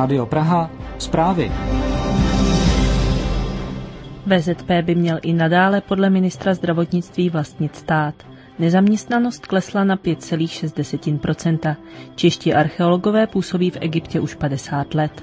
Rádio Praha, zprávy. VZP by měl i nadále podle ministra zdravotnictví vlastnit stát. Nezaměstnanost klesla na 5,6%. Čeští archeologové působí v Egyptě už 50 let.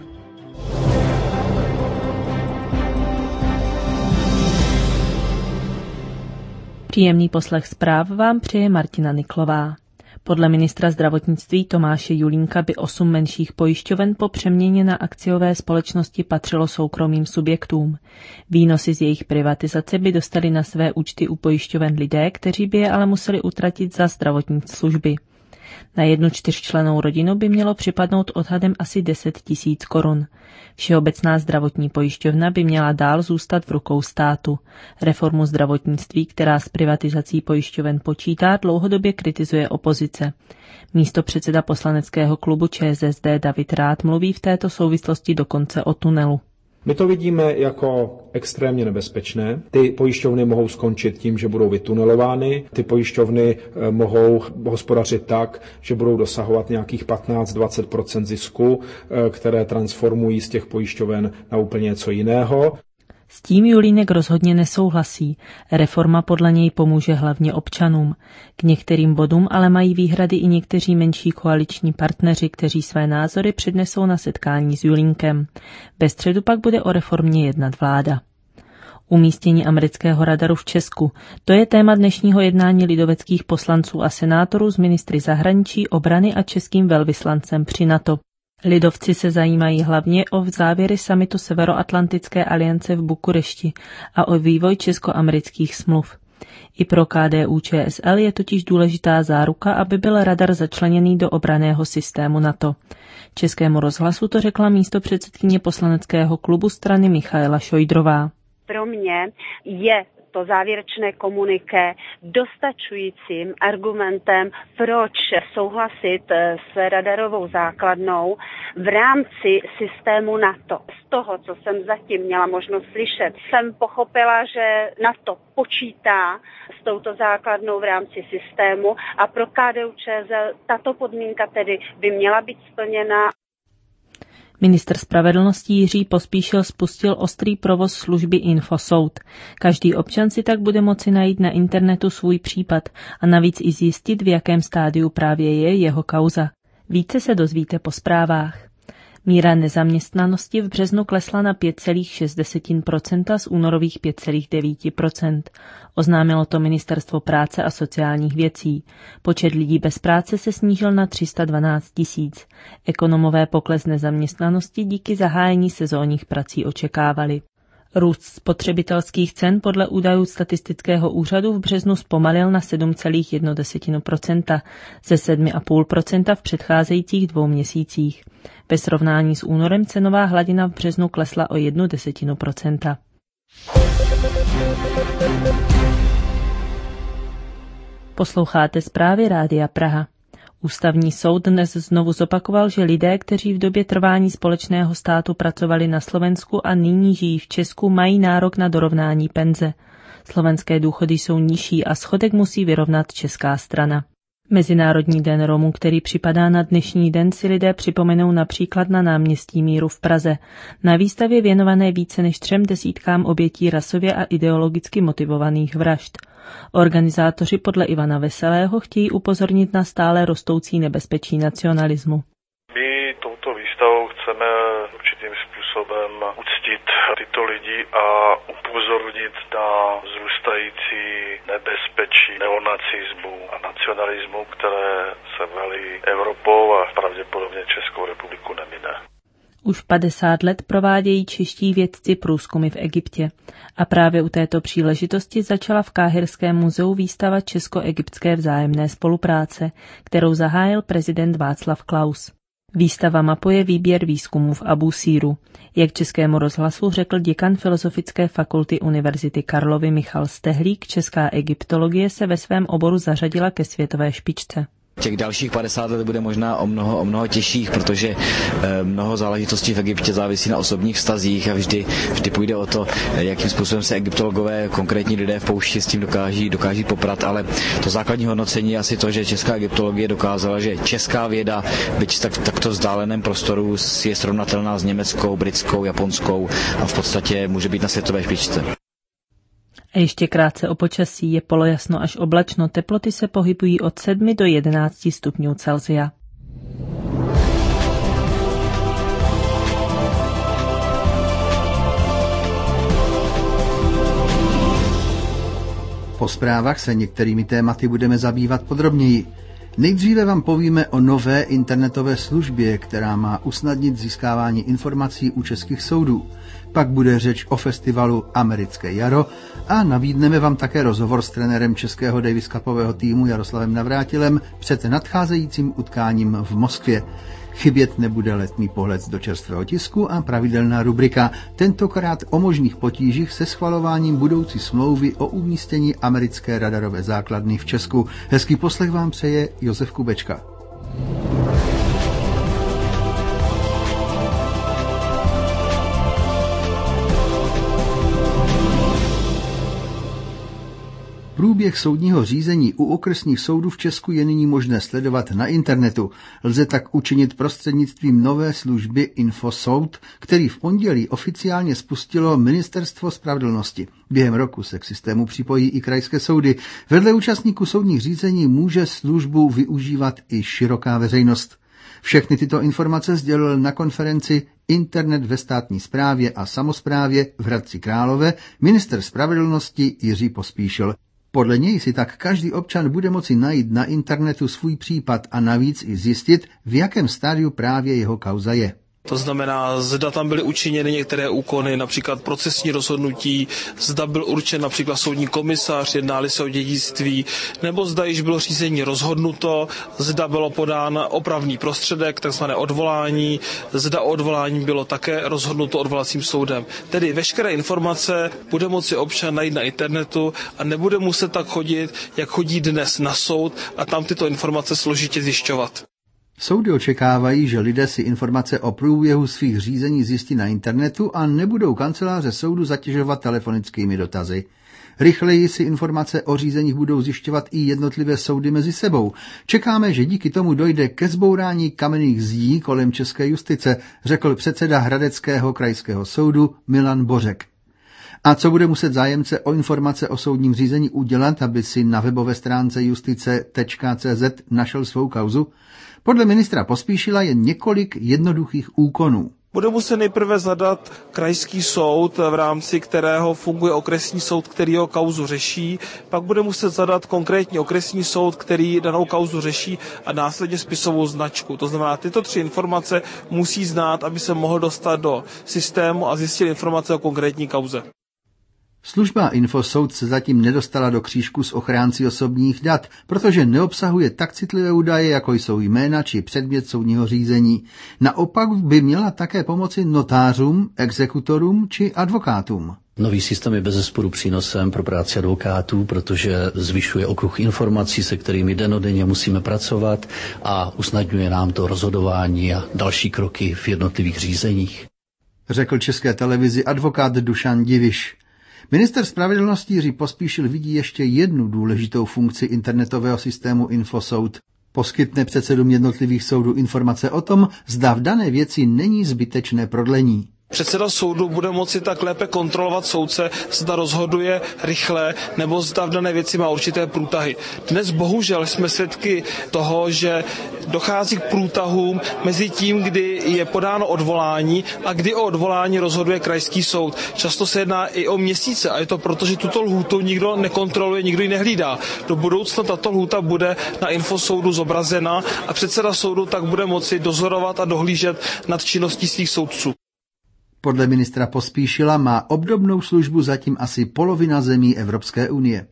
Příjemný poslech zpráv vám přeje Martina Niklová. Podle ministra zdravotnictví Tomáše Julínka by 8 menších pojišťoven po přeměně na akciové společnosti patřilo soukromým subjektům. Výnosy z jejich privatizace by dostali na své účty u pojišťoven lidé, kteří by je ale museli utratit za zdravotní služby. Na jednu 4člennou rodinu by mělo připadnout odhadem asi 10 000 korun. Všeobecná zdravotní pojišťovna by měla dál zůstat v rukou státu. Reformu zdravotnictví, která s privatizací pojišťoven počítá, dlouhodobě kritizuje opozice. Místopředseda poslaneckého klubu ČSSD David Rath mluví v této souvislosti dokonce o tunelu. My to vidíme jako extrémně nebezpečné. Ty pojišťovny mohou skončit tím, že budou vytunelovány. Ty pojišťovny mohou hospodařit tak, že budou dosahovat nějakých 15-20% zisku, které transformují z těch pojišťoven na úplně něco jiného. S tím Julínek rozhodně nesouhlasí. Reforma podle něj pomůže hlavně občanům. K některým bodům ale mají výhrady i někteří menší koaliční partneři, kteří své názory přednesou na setkání s Julínkem. Ve středu pak bude o reformě jednat vláda. Umístění amerického radaru v Česku. To je téma dnešního jednání lidoveckých poslanců a senátorů s ministry zahraničí, obrany a českým velvyslancem při NATO. Lidovci se zajímají hlavně o závěry summitu Severoatlantické aliance v Bukurešti a o vývoj česko-amerických smluv. I pro KDU-ČSL je totiž důležitá záruka, aby byl radar začleněný do obranného systému NATO. Českému rozhlasu to řekla místopředsedkyně poslaneckého klubu strany Michaela Šojdrová. Pro mě je to závěrečné komuniké dostačujícím argumentem, proč souhlasit s radarovou základnou v rámci systému NATO. Z toho, co jsem zatím měla možnost slyšet, jsem pochopila, že NATO počítá s touto základnou v rámci systému a pro KDU-ČSL tato podmínka tedy by měla být splněna. Ministr spravedlnosti Jiří Pospíšil spustil ostrý provoz služby Infosoud. Každý občan si tak bude moci najít na internetu svůj případ a navíc i zjistit, v jakém stádiu právě je jeho kauza. Více se dozvíte po zprávách. Míra nezaměstnanosti v březnu klesla na 5,6% z únorových 5,9%. Oznámilo to Ministerstvo práce a sociálních věcí. Počet lidí bez práce se snížil na 312 000. Ekonomové pokles nezaměstnanosti díky zahájení sezónních prací očekávali. Růst spotřebitelských cen podle údajů statistického úřadu v březnu zpomalil na 7,1% ze 7,5% v předcházejících 2 měsících. Ve srovnání s únorem cenová hladina v březnu klesla o 0,1%. Posloucháte zprávy Rádia Praha. Ústavní soud dnes znovu zopakoval, že lidé, kteří v době trvání společného státu pracovali na Slovensku a nyní žijí v Česku, mají nárok na dorovnání penze. Slovenské důchody jsou nižší a schodek musí vyrovnat česká strana. Mezinárodní den Romů, který připadá na dnešní den, si lidé připomenou například na náměstí Míru v Praze. Na výstavě věnované více než 30 obětí rasově a ideologicky motivovaných vražd. Organizátoři podle Ivana Veselého chtějí upozornit na stále rostoucí nebezpečí nacionalismu. My touto výstavou chceme určitým způsobem uctít tyto lidi a upozornit na vzrůstající nebezpečí neonacismu a nacionalismu, které se velí Evropou a pravděpodobně Českou republiku nemine. Už 50 let provádějí čeští vědci průzkumy v Egyptě. A právě u této příležitosti začala v Káhirském muzeu výstava česko-egyptské vzájemné spolupráce, kterou zahájil prezident Václav Klaus. Výstava mapuje výběr výzkumů v Abu Síru. Jak Českému rozhlasu řekl děkan Filozofické fakulty Univerzity Karlovy Michal Stehlík, česká egyptologie se ve svém oboru zařadila ke světové špičce. Těch dalších 50 let bude možná o mnoho těžších, protože mnoho záležitostí v Egyptě závisí na osobních vztazích a vždy půjde o to, jakým způsobem se egyptologové, konkrétní lidé v poušti s tím dokáží poprat, ale to základní hodnocení je asi to, že česká egyptologie dokázala, že česká věda, byť takto vzdáleném prostoru, je srovnatelná s německou, britskou, japonskou a v podstatě může být na světové špičce. A ještě krátce o počasí. Je polojasno až oblačno, teploty se pohybují od 7 do 11 stupňů Celsia. Po zprávách se některými tématy budeme zabývat podrobněji. Nejdříve vám povíme o nové internetové službě, která má usnadnit získávání informací u českých soudů. Pak bude řeč o festivalu Americké jaro a nabídneme vám také rozhovor s trenérem českého Davis Cupového týmu Jaroslavem Navrátilem před nadcházejícím utkáním v Moskvě. Chybět nebude letní pohled do čerstvého tisku a pravidelná rubrika, tentokrát o možných potížích se schvalováním budoucí smlouvy o umístění americké radarové základny v Česku. Hezký poslech vám přeje Josef Kubečka. Průběh soudního řízení u okresních soudů v Česku je nyní možné sledovat na internetu. Lze tak učinit prostřednictvím nové služby Infosoud, který v pondělí oficiálně spustilo Ministerstvo spravedlnosti. Během roku se k systému připojí i krajské soudy. Vedle účastníků soudních řízení může službu využívat i široká veřejnost. Všechny tyto informace sdělil na konferenci Internet ve státní správě a samosprávě v Hradci Králové ministr spravedlnosti Jiří Pospíšil. Podle něj si tak každý občan bude moci najít na internetu svůj případ a navíc i zjistit, v jakém stádiu právě jeho kauza je. To znamená, zda tam byly učiněny některé úkony, například procesní rozhodnutí, zda byl určen například soudní komisař, jednali se o dědictví, nebo zda již bylo řízení rozhodnuto, zda bylo podán opravný prostředek, takzvané odvolání, zda o odvolání bylo také rozhodnuto odvolacím soudem. Tedy veškeré informace bude moci občan najít na internetu a nebude muset tak chodit, jak chodí dnes na soud a tam tyto informace složitě zjišťovat. Soudy očekávají, že lidé si informace o průběhu svých řízení zjistí na internetu a nebudou kanceláře soudu zatěžovat telefonickými dotazy. Rychleji si informace o řízeních budou zjišťovat i jednotlivé soudy mezi sebou. Čekáme, že díky tomu dojde ke zbourání kamenných zdí kolem české justice, řekl předseda Hradeckého krajského soudu Milan Bořek. A co bude muset zájemce o informace o soudním řízení udělat, aby si na webové stránce justice.cz našel svou kauzu? Podle ministra Pospíšila je několik jednoduchých úkonů. Bude muset nejprve zadat krajský soud, v rámci kterého funguje okresní soud, který jeho kauzu řeší. Pak bude muset zadat konkrétní okresní soud, který danou kauzu řeší a následně spisovou značku. To znamená, tyto 3 informace musí znát, aby se mohl dostat do systému a zjistit informace o konkrétní kauze. Služba Infosoud se zatím nedostala do křížku s ochránci osobních dat, protože neobsahuje tak citlivé údaje, jako jsou jména či předmět soudního řízení. Naopak by měla také pomoci notářům, exekutorům či advokátům. Nový systém je bezesporu přínosem pro práci advokátů, protože zvyšuje okruh informací, se kterými dennodenně musíme pracovat a usnadňuje nám to rozhodování a další kroky v jednotlivých řízeních. Řekl České televizi advokát Dušan Diviš. Minister spravedlnosti Jiří Pospíšil vidí ještě jednu důležitou funkci internetového systému Infosoud. Poskytne předsedům jednotlivých soudů informace o tom, zda v dané věci není zbytečné prodlení. Předseda soudu bude moci tak lépe kontrolovat soudce, zda rozhoduje rychle nebo zda v dané věci má určité průtahy. Dnes bohužel jsme svědky toho, že dochází k průtahům mezi tím, kdy je podáno odvolání a kdy o odvolání rozhoduje krajský soud. Často se jedná i o měsíce a je to proto, že tuto lhůtu nikdo nekontroluje, nikdo ji nehlídá. Do budoucna tato lhůta bude na Infosoudu zobrazena a předseda soudu tak bude moci dozorovat a dohlížet nad činností svých soudců. Podle ministra Pospíšila má obdobnou službu zatím asi polovina zemí Evropské unie.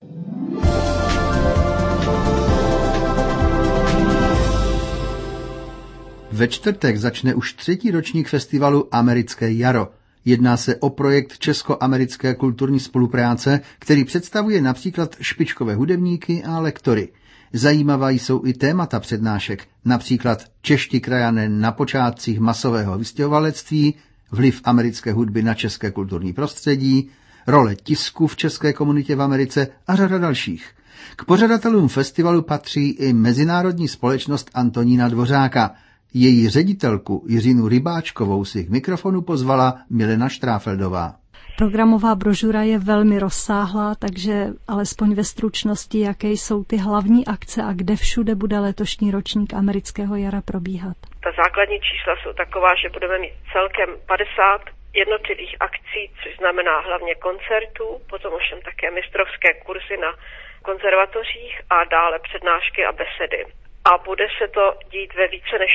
Ve čtvrtek začne už 3. ročník festivalu Americké jaro. Jedná se o projekt česko-americké kulturní spolupráce, který představuje například špičkové hudebníky a lektory. Zajímavá jsou i témata přednášek, například čeští krajané na počátcích masového vystěhovalectví, vliv americké hudby na české kulturní prostředí, role tisku v české komunitě v Americe a řada dalších. K pořadatelům festivalu patří i mezinárodní společnost Antonína Dvořáka. Její ředitelku Jiřinu Rybáčkovou si k mikrofonu pozvala Milena Štráfeldová. Programová brožura je velmi rozsáhlá, takže alespoň ve stručnosti, jaké jsou ty hlavní akce a kde všude bude letošní ročník amerického jara probíhat. Ta základní čísla jsou taková, že budeme mít celkem 50 jednotlivých akcí, což znamená hlavně koncertů, potom ovšem také mistrovské kurzy na konzervatořích a dále přednášky a besedy. A bude se to dít ve více než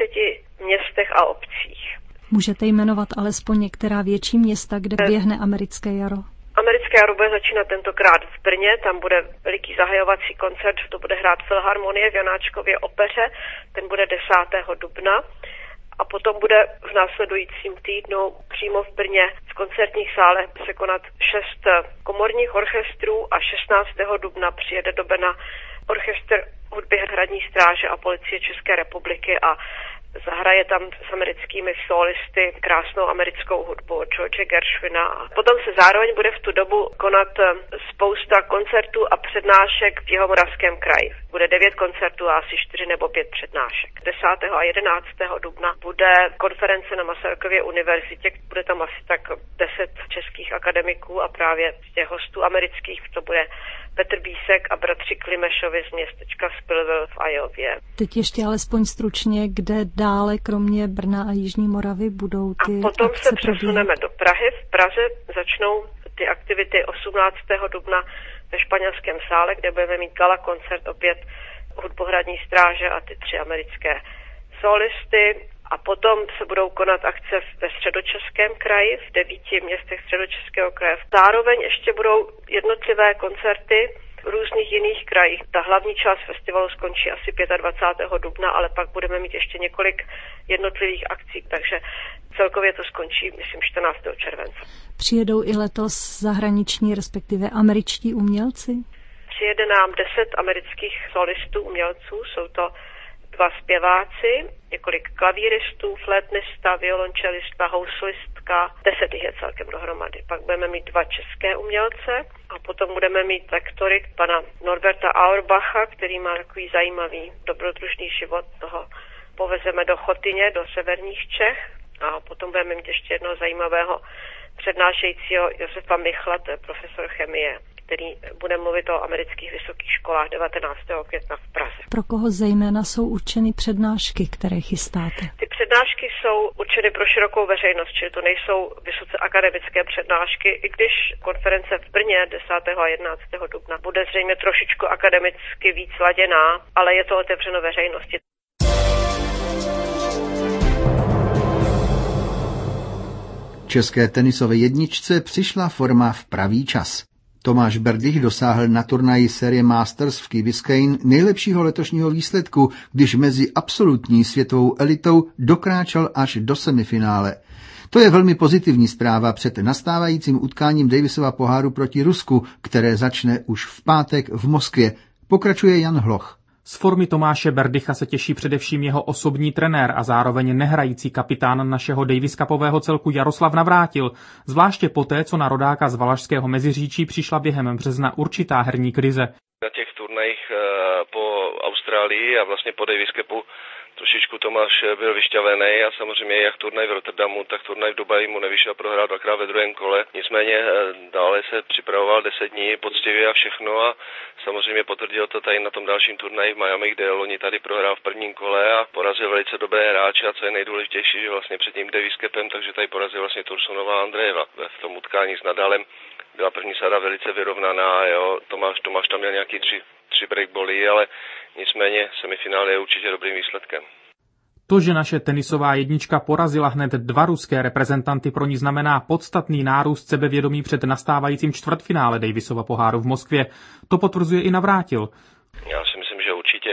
30 městech a obcích. Můžete jmenovat alespoň některá větší města, kde běhne americké jaro? Americké jaro bude začínat tentokrát v Brně, tam bude veliký zahajovací koncert, to bude hrát Filharmonie v Janáčkově opeře, ten bude 10. dubna. A potom bude v následujícím týdnu přímo v Brně v koncertních sálech se konat 6 komorních orchestrů a 16. dubna přijede do Brna orchestr hudby Hradní stráže a Policie České republiky a zahraje tam s americkými solisty krásnou americkou hudbu od George Gershwina. Potom se zároveň bude v tu dobu konat spousta koncertů a přednášek v Jihomoravském kraji. Bude 9 koncertů a asi 4 nebo 5 přednášek. 10. a 11. dubna bude konference na Masarykově univerzitě. Bude tam asi tak 10 českých akademiků a právě z těch hostů amerických to bude Petr Bísek a bratři Klimešovi z městečka Spillville v Iowě. Teď ještě alespoň stručně, kde dále kromě Brna a Jižní Moravy budou ty a potom akce se přesuneme do Prahy. V Praze začnou ty aktivity 18. dubna ve Španělském sále, kde budeme mít gala koncert opět hudbu Hradní stráže a ty 3 americké solisty. A potom se budou konat akce ve Středočeském kraji, v 9 městech Středočeského kraje. Zároveň ještě budou jednotlivé koncerty v různých jiných krajích. Ta hlavní část festivalu skončí asi 25. dubna, ale pak budeme mít ještě několik jednotlivých akcí, takže celkově to skončí, myslím, 14. července. Přijedou i letos zahraniční, respektive američtí umělci? Přijede nám 10 amerických solistů, umělců, jsou to 2 zpěváci, několik klavíristů, flétnista, violončelista, houslistka, 10 je celkem dohromady. Pak budeme mít 2 české umělce a potom budeme mít lektory pana Norberta Auerbacha, který má takový zajímavý dobrodružný život, toho povezeme do Chotyně, do severních Čech a potom budeme mít ještě jednoho zajímavého přednášejícího Josefa Michla, to je profesor chemie, který bude mluvit o amerických vysokých školách 19. května v Praze. Pro koho zejména jsou určeny přednášky, které chystáte? Ty přednášky jsou určeny pro širokou veřejnost, čili to nejsou vysoce akademické přednášky, i když konference v Brně 10. a 11. dubna bude zřejmě trošičku akademicky víc laděná, ale je to otevřeno veřejnosti. České tenisové jedničce přišla forma v pravý čas. Tomáš Berdych dosáhl na turnaji série Masters v Key Biscayne nejlepšího letošního výsledku, když mezi absolutní světovou elitou dokráčel až do semifinále. To je velmi pozitivní zpráva před nastávajícím utkáním Davisova poháru proti Rusku, které začne už v pátek v Moskvě. Pokračuje Jan Hloch. Z formy Tomáše Berdycha se těší především jeho osobní trenér a zároveň nehrající kapitán našeho Davis Cupového celku Jaroslav Navrátil, zvláště poté, co na rodáka z Valašského Meziříčí přišla během března určitá herní krize. Na těch turnajích po Austrálii a vlastně po Davis Cupu trošičku Tomáš byl vyšťavený a samozřejmě jak turnaj v Rotterdamu, tak turnaj v Dubaji mu nevyšel, prohrál 2krát ve druhém kole. Nicméně dále se připravoval 10 dní poctivě a všechno a samozřejmě potvrdil to tady na tom dalším turnaji v Miami, kde loni tady prohrál v prvním kole a porazil velice dobré hráče a co je nejdůležitější, že vlastně před tím Davis Cupem, takže tady porazil vlastně Tursunova a Andrejeva v tom utkání s Nadalem. Byla první sada velice vyrovnaná, jo. Tomáš tam měl nějaký 3 breakboly, ale nicméně semifinále je určitě dobrým výsledkem. To, že naše tenisová jednička porazila hned 2 ruské reprezentanty, pro ní znamená podstatný nárůst sebevědomí před nastávajícím čtvrtfinále Davisova poháru v Moskvě. To potvrzuje i Navrátil. Já si myslím, že určitě hlavně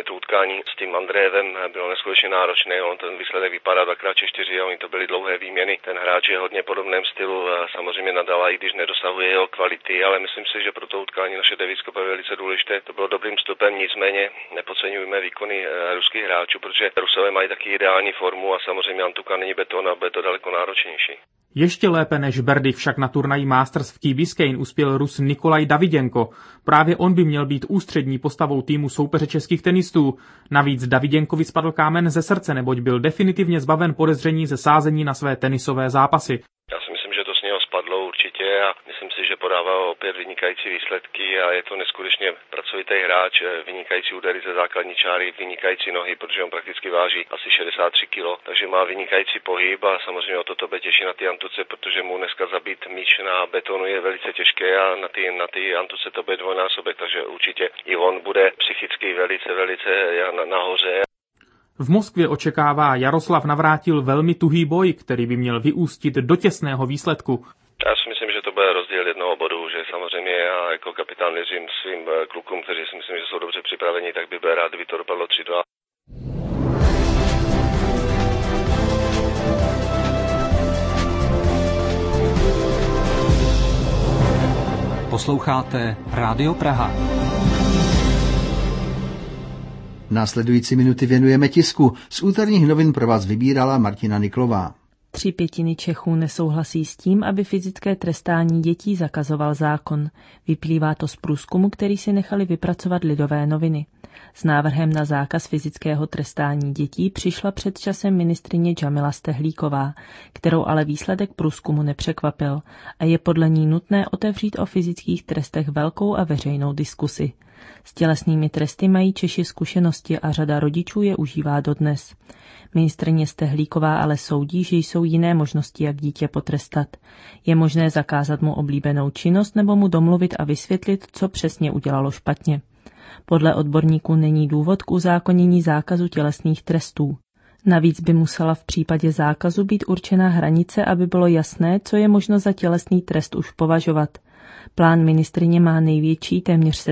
samozřejmě to utkání s tím Andrejevem bylo neskutečně náročné, on ten výsledek vypadá 2x4 a oni to byly dlouhé výměny. Ten hráč je hodně podobném stylu, samozřejmě Nadal, i když nedosahuje jeho kvality, ale myslím si, že pro to utkání naše devícko je velice důležité. To bylo dobrým vstupem, nicméně nepodceňujeme výkony ruských hráčů, protože Rusové mají taky ideální formu a samozřejmě Antuka není beton a bude to daleko náročnější. Ještě lépe než Berdych však na turnaji Masters v Key Biscayne uspěl Rus Nikolaj Davydenko. Právě on by měl být ústřední postavou týmu soupeře českých tenistů. Navíc Davydenkovi spadl kámen ze srdce, neboť byl definitivně zbaven podezření ze sázení na své tenisové zápasy. Já si myslím, že to z něho spadlo určitě a myslím si, že podává opět vynikající výsledky a je to neskutečně pracovitý hráč, vynikající údery ze základní čáry, vynikající nohy, protože on prakticky váží asi 63 kg, takže má vynikající pohyb a samozřejmě o to tebe těší na ty Antuce, protože mu dneska zabít míč na betonu je velice těžké a na ty Antuce to bude dvojnásobek, takže určite i on bude psychicky velice nahoře. V Moskvě očekává Jaroslav Navrátil velmi tuhý boj, který by měl vyústit do těsného výsledku. Já si myslím, že to bude rozdíl jednoho bodu, že samozřejmě já jako kapitán věřím svým klukům, kteří si myslím, že jsou dobře připraveni, tak by byl rád, kdyby to dopadlo 3-2. Posloucháte Rádio Praha. Následující minuty věnujeme tisku. Z úterních novin pro vás vybírala Martina Niklová. 3/5 Čechů nesouhlasí s tím, aby fyzické trestání dětí zakazoval zákon. Vyplývá to z průzkumu, který si nechali vypracovat Lidové noviny. S návrhem na zákaz fyzického trestání dětí přišla před časem ministryně Džamila Stehlíková, kterou ale výsledek průzkumu nepřekvapil a je podle ní nutné otevřít o fyzických trestech velkou a veřejnou diskusi. S tělesnými tresty mají Češi zkušenosti a řada rodičů je užívá dodnes. Ministryně Stehlíková ale soudí, že jsou jiné možnosti, jak dítě potrestat. Je možné zakázat mu oblíbenou činnost nebo mu domluvit a vysvětlit, co přesně udělalo špatně. Podle odborníků není důvod k uzákonění zákazu tělesných trestů. Navíc by musela v případě zákazu být určena hranice, aby bylo jasné, co je možno za tělesný trest už považovat. Plán ministryně má největší, téměř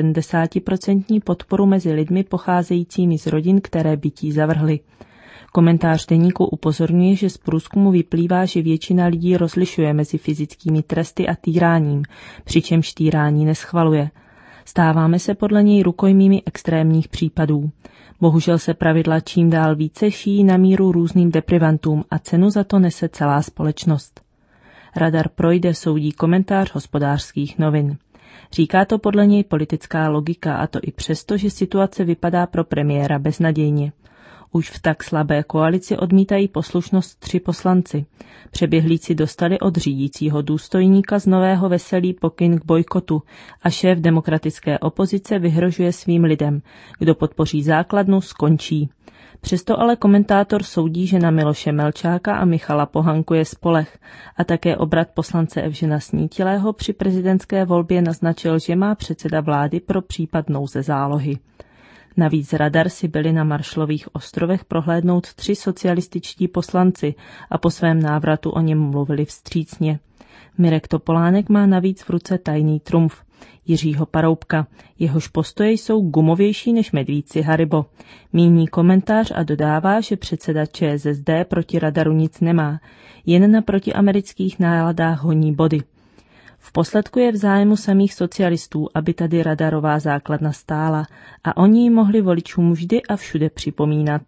70% podporu mezi lidmi pocházejícími z rodin, které bytí zavrhly. Komentář deníku upozorňuje, že z průzkumu vyplývá, že většina lidí rozlišuje mezi fyzickými tresty a týráním, přičemž týrání neschvaluje. Stáváme se podle něj rukojmími extrémních případů. Bohužel se pravidla čím dál více šijí na míru různým deprivantům a cenu za to nese celá společnost. Radar projde, soudí komentář Hospodářských novin. Říká to podle něj politická logika, a to i přesto, že situace vypadá pro premiéra beznadějně. Už v tak slabé koalici odmítají poslušnost 3 poslanci. Přeběhlíci dostali od řídícího důstojníka z Nového Veselí pokyn k bojkotu a šéf demokratické opozice vyhrožuje svým lidem. Kdo podpoří základnu, skončí. Přesto ale komentátor soudí, že na Miloše Melčáka a Michala Pohanku je spoleh a také obrat poslance Evžena Snítilého při prezidentské volbě naznačil, že má předseda vlády pro případ nouze zálohy. Navíc Radar si byli na Maršalových ostrovech prohlédnout 3 socialističtí poslanci a po svém návratu o něm mluvili vstřícně. Mirek Topolánek má navíc v ruce tajný trumf Jiřího Paroubka. Jehož postoje jsou gumovější než medvíci Haribo. Míní komentář a dodává, že předseda ČSSD proti Radaru nic nemá, jen na protiamerických náladách honí body. V posledku je v zájmu samých socialistů, aby tady radarová základna stála a oni ji mohli voličům vždy a všude připomínat.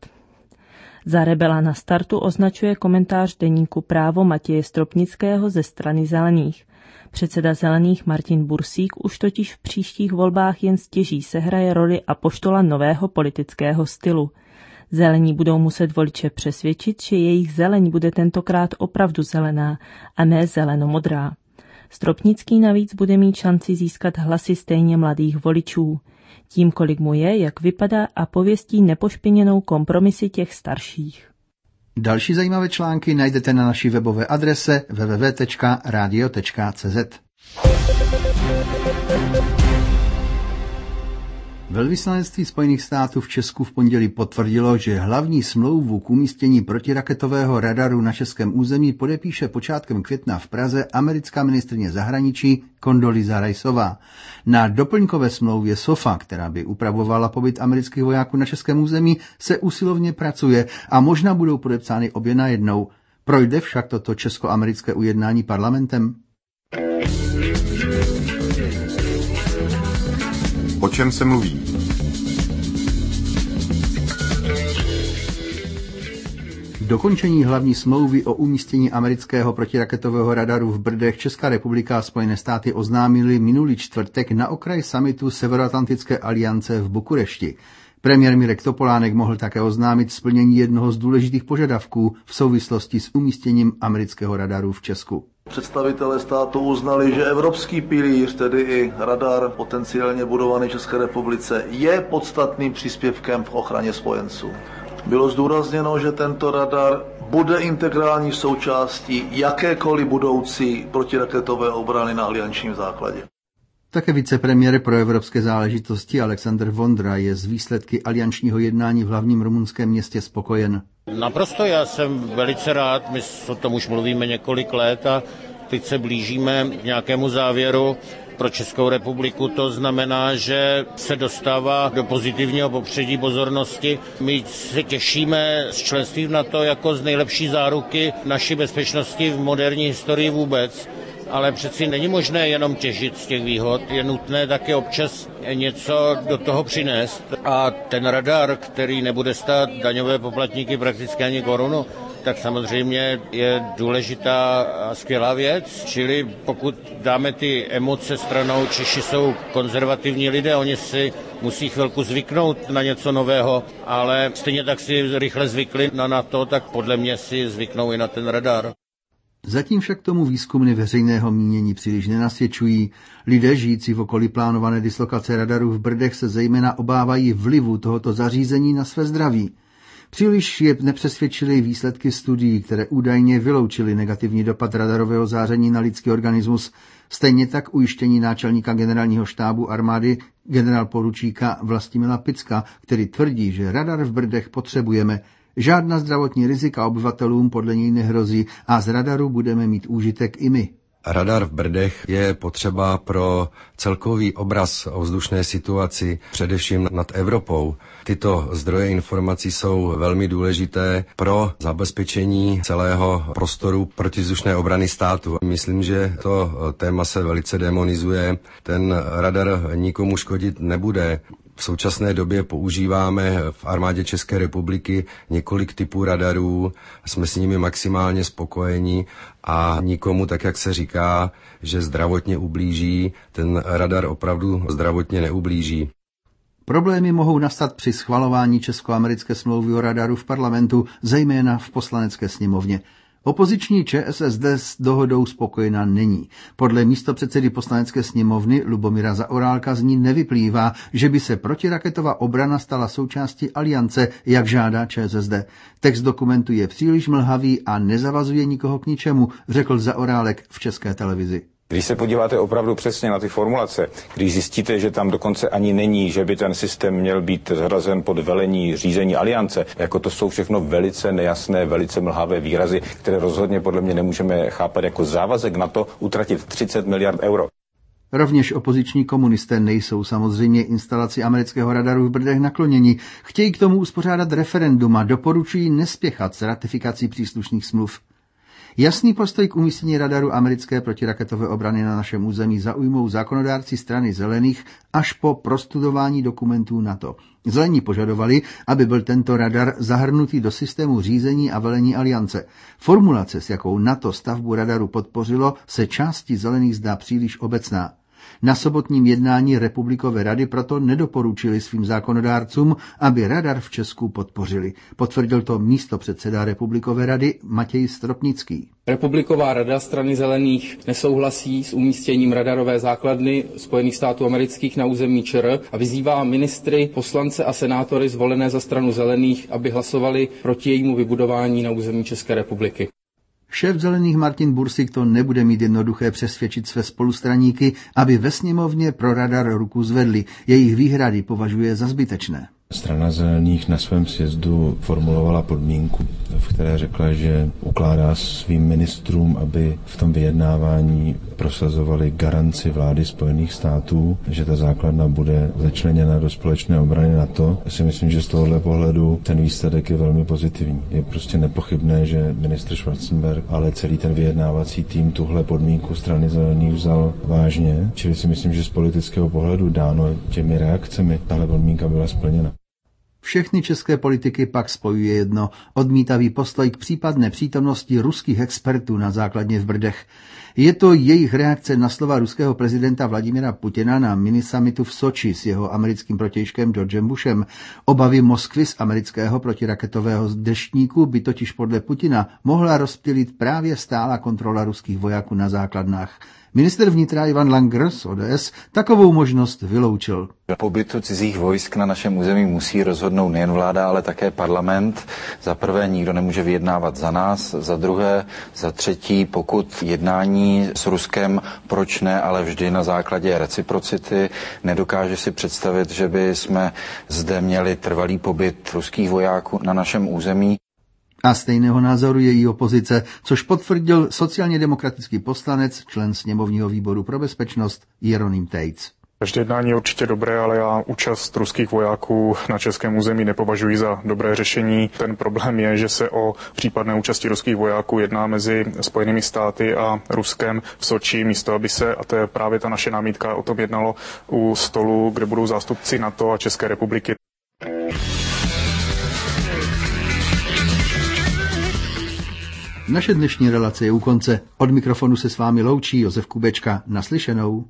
Za rebela na startu označuje komentář deníku Právo Matěje Stropnického ze strany Zelených. Předseda Zelených Martin Bursík už totiž v příštích volbách jen stěží sehraje roli apoštola nového politického stylu. Zelení budou muset voliče přesvědčit, že jejich zeleň bude tentokrát opravdu zelená a ne zelenomodrá. Stropnický navíc bude mít šanci získat hlasy stejně mladých voličů. Tím, kolik mu je, jak vypadá a pověstí nepošpiněnou kompromisy těch starších. Další zajímavé články najdete na naší webové adrese www.radio.cz. Velvyslanectví Spojených států v Česku v pondělí potvrdilo, že hlavní smlouvu k umístění protiraketového radaru na českém území podepíše počátkem května v Praze americká ministryně zahraničí Condoleezza Riceová. Na doplňkové smlouvě SOFA, která by upravovala pobyt amerických vojáků na českém území, se usilovně pracuje a možná budou podepsány obě najednou. Projde však toto česko-americké ujednání parlamentem? O čem se mluví? Dokončení hlavní smlouvy o umístění amerického protiraketového radaru v Brdech Česká republika a Spojené státy oznámili minulý čtvrtek na okraji summitu Severoatlantické aliance v Bukurešti. Premiér Mirek Topolánek mohl také oznámit splnění jednoho z důležitých požadavků v souvislosti s umístěním amerického radaru v Česku. Představitelé státu uznali, že evropský pilíř, tedy i radar potenciálně budovaný v České republice, je podstatným příspěvkem v ochraně spojenců. Bylo zdůrazněno, že tento radar bude integrální součástí jakékoliv budoucí protiraketové obrany na aliančním základě. Také vicepremiér pro evropské záležitosti Alexander Vondra je z výsledky aliančního jednání v hlavním rumunském městě spokojen. Naprosto, já jsem velice rád, my o tom už mluvíme několik let a teď se blížíme k nějakému závěru. Pro Českou republiku to znamená, že se dostává do pozitivního popředí pozornosti. My se těšíme z členství v NATO jako z nejlepší záruky naší bezpečnosti v moderní historii vůbec. Ale přeci není možné jenom těžit z těch výhod, je nutné také občas něco do toho přinést. A ten radar, který nebude stát daňové poplatníky prakticky ani korunu, tak samozřejmě je důležitá a skvělá věc. Čili pokud dáme ty emoce stranou, Češi jsou konzervativní lidé, oni si musí chvilku zvyknout na něco nového, ale stejně tak si rychle zvykli na NATO, tak podle mě si zvyknou i na ten radar. Zatím však tomu výzkumy veřejného mínění příliš nenasvědčují. Lidé žijící v okolí plánované dislokace radaru v Brdech se zejména obávají vlivu tohoto zařízení na své zdraví. Příliš je nepřesvědčily výsledky studií, které údajně vyloučily negativní dopad radarového záření na lidský organismus. Stejně tak ujištění náčelníka generálního štábu armády generálporučíka Vlastimila Picka, který tvrdí, že radar v Brdech potřebujeme. Žádná zdravotní rizika obyvatelům podle něj nehrozí a z radaru budeme mít úžitek i my. Radar v Brdech je potřeba pro celkový obraz o vzdušné situaci, především nad Evropou. Tyto zdroje informací jsou velmi důležité pro zabezpečení celého prostoru protivzdušné obrany státu. Myslím, že to téma se velice demonizuje. Ten radar nikomu škodit nebude. V současné době používáme v armádě České republiky několik typů radarů, jsme s nimi maximálně spokojeni a nikomu, tak jak se říká, že zdravotně ublíží, ten radar opravdu zdravotně neublíží. Problémy mohou nastat při schvalování česko-americké smlouvy o radaru v parlamentu, zejména v poslanecké sněmovně. Opoziční ČSSD s dohodou spokojená není. Podle místopředsedy poslanecké sněmovny Lubomíra Zaorálka z ní nevyplývá, že by se protiraketová obrana stala součástí aliance, jak žádá ČSSD. Text dokumentu je příliš mlhavý a nezavazuje nikoho k ničemu, řekl Zaorálek v České televizi. Když se podíváte opravdu přesně na ty formulace, když zjistíte, že tam dokonce ani není, že by ten systém měl být zařazen pod velení řízení aliance, jako to jsou všechno velice nejasné, velice mlhavé výrazy, které rozhodně podle mě nemůžeme chápat jako závazek na to utratit 30 miliard euro. Rovněž opoziční komunisté nejsou samozřejmě instalaci amerického radaru v Brdech nakloněni. Chtějí k tomu uspořádat referendum a doporučují nespěchat s ratifikací příslušných smluv. Jasný postoj k umístění radaru americké protiraketové obrany na našem území zaujmou zákonodárci strany Zelených až po prostudování dokumentů NATO. Zelení požadovali, aby byl tento radar zahrnutý do systému řízení a velení aliance. Formulace, s jakou NATO stavbu radaru podpořilo, se části Zelených zdá příliš obecná. Na sobotním jednání Republikové rady proto nedoporučili svým zákonodárcům, aby radar v Česku podpořili. Potvrdil to místopředseda Republikové rady Matěj Stropnický. Republiková rada strany Zelených nesouhlasí s umístěním radarové základny Spojených států amerických na území ČR a vyzývá ministry, poslance a senátory zvolené za stranu Zelených, aby hlasovali proti jejímu vybudování na území České republiky. Šéf Zelených Martin Bursík to nebude mít jednoduché přesvědčit své spolustraníky, aby ve sněmovně pro radar ruku zvedli. Jejich výhrady považuje za zbytečné. Strana Zelených na svém sjezdu formulovala podmínku, v které řekla, že ukládá svým ministrům, aby v tom vyjednávání prosazovali garanci vlády Spojených států, že ta základna bude začleněna do společné obrany NATO. Já si myslím, že z tohohle pohledu ten výsledek je velmi pozitivní. Je prostě nepochybné, že ministr Schwarzenberg, ale celý ten vyjednávací tým tuhle podmínku strany Zelených vzal vážně. Čili si myslím, že z politického pohledu dáno těmi reakcemi tahle podmínka byla splněna. Všechny české politiky pak spojuje jedno: odmítavý postoj k případné přítomnosti ruských expertů na základně v Brdech. Je to jejich reakce na slova ruského prezidenta Vladimira Putina na minisummitu v Soči s jeho americkým protějškem Georgem Bushem. Obavy Moskvy z amerického protiraketového deštníku by totiž podle Putina mohla rozptýlit právě stálá kontrola ruských vojáků na základnách. Ministr vnitra Ivan Langer z ODS takovou možnost vyloučil. O pobytu cizích vojsk na našem území musí rozhodnout nejen vláda, ale také parlament. Za prvé, nikdo nemůže vyjednávat za nás, za druhé, za třetí, pokud jednání s Ruskem, proč ne, ale vždy na základě reciprocity. Nedokáže si představit, že by jsme zde měli trvalý pobyt ruských vojáků na našem území. A stejného názoru je i opozice, což potvrdil sociálně demokratický poslanec, člen sněmovního výboru pro bezpečnost Jeroným Tejc. Každé jednání je určitě dobré, ale já účast ruských vojáků na českém území nepovažuji za dobré řešení. Ten problém je, že se o případné účasti ruských vojáků jedná mezi Spojenými státy a Ruskem v Soči, místo aby se, a to je právě ta naše námitka, o tom jednalo u stolu, kde budou zástupci NATO a České republiky. Naše dnešní relace je u konce. Od mikrofonu se s vámi loučí Josef Kubečka. Naslyšenou.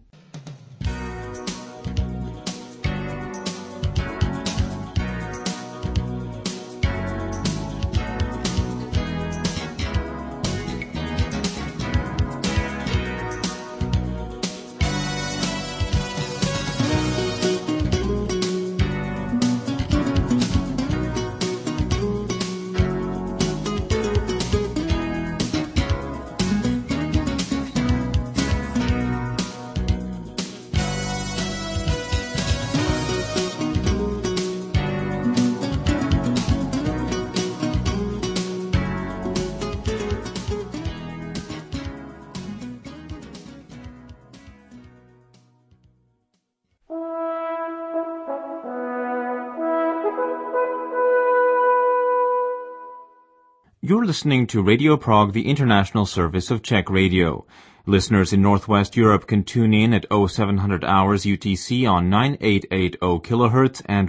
You're listening to Radio Prague, the international service of Czech Radio. Listeners in Northwest Europe can tune in at 0700 hours UTC on 9880 kHz and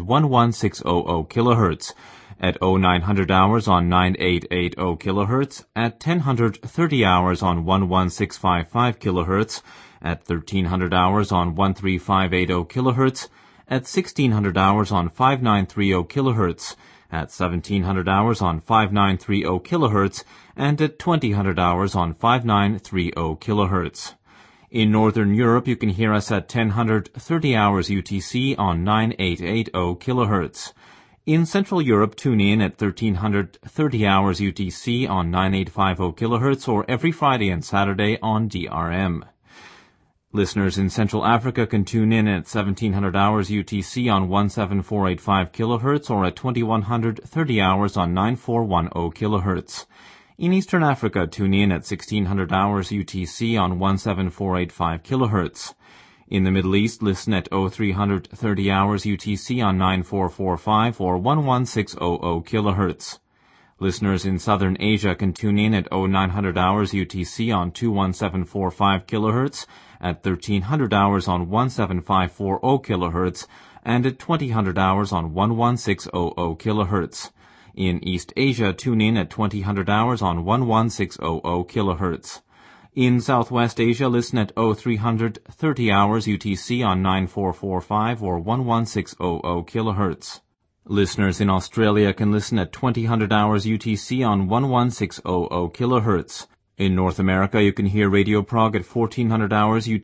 11600 kHz, at 0900 hours on 9880 kHz, at 1030 hours on 11655 kHz, at 1300 hours on 13580 kHz, at 1600 hours on 5930 kHz, at 1700 hours on 5930 kHz, and at 2000 hours on 5930 kHz. In Northern Europe, you can hear us at 1030 hours UTC on 9880 kHz. In Central Europe, tune in at 1330 hours UTC on 9850 kHz or every Friday and Saturday on DRM. Listeners in Central Africa can tune in at 1700 hours UTC on 17485 kHz or at 2130 hours on 9410 kHz. In Eastern Africa, tune in at 1600 hours UTC on 17485 kHz. In the Middle East, listen at 0330 hours UTC on 9445 or 11600 kHz. Listeners in Southern Asia can tune in at 0900 hours UTC on 21745 kHz, at 1300 hours on 17540 kHz, and at 2000 hours on 11600 kHz. In East Asia, tune in at 2000 hours on 11600 kHz. In Southwest Asia, listen at 0330 hours UTC on 9445 or 11600 kHz. Listeners in Australia can listen at 2000 hours UTC on 11600 kHz. In North America, you can hear Radio Prague at 1400 hours UTC